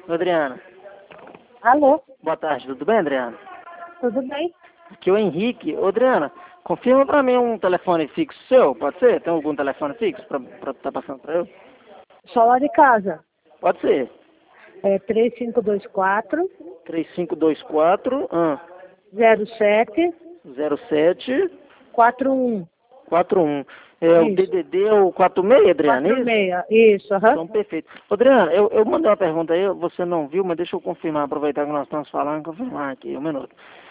Adriana, Alô, boa tarde, tudo bem, Adriana? tudo bem? Aqui é o Henrique. Ô, Adriana, confirma pra mim um telefone fixo seu, pode ser? Tem algum telefone fixo pra tá passando pra eu? Só lá de casa. Pode ser. É 3524 3524 07 07 41. 41. É o Isso. DDD é o 46, Adriana, é isso? 46. Isso, aham. Então, perfeito. Ô, Adriana, eu mandei uma pergunta aí, você não viu, mas deixa eu confirmar, aproveitar que nós estamos falando, confirmar aqui, um minuto.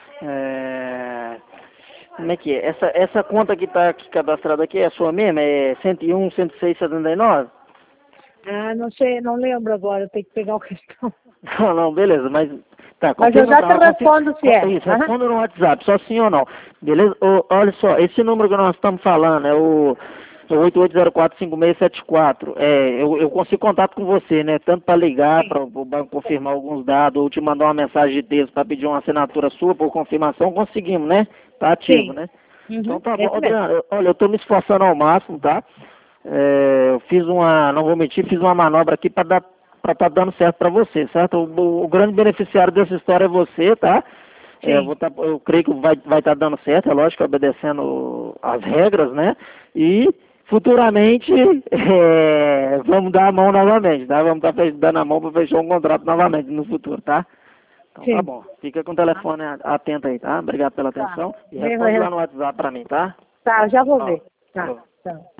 Como é que é? Essa conta que está aqui cadastrada aqui é a sua mesma? É 101, 106, 79? Ah, não sei, não lembro agora, eu tenho que pegar o questão. Não, não, beleza, mas tá, Mas eu confirma já pra te ela, respondo se é. isso, Aham. responda no WhatsApp, só sim ou não. Beleza? Olha só, esse número que nós estamos falando é o 88045674. Eu consigo contato com você, né? Tanto para ligar, para o banco confirmar alguns dados, ou te mandar uma mensagem de texto para pedir uma assinatura sua por confirmação, conseguimos, né? Tá ativo, Sim. né? Uhum. Então tá bom, Esse mesmo. Adriano, olha, eu tô me esforçando ao máximo, tá? Eu fiz não vou mentir, fiz uma manobra aqui para estar dando certo para você, certo? O grande beneficiário dessa história é você, tá? Sim. Eu creio que vai estar dando certo, é lógico, obedecendo as regras, né? E futuramente vamos dar a mão novamente, tá? Vamos estar dando a mão para fechar um contrato novamente no futuro, tá? Então tá Sim. bom. Fica com o telefone atento aí, tá? Obrigado pela Tá. atenção. E Vem, responde lá no WhatsApp para mim, tá? Tá, já vou Ó, ver. Tá, falou. tá.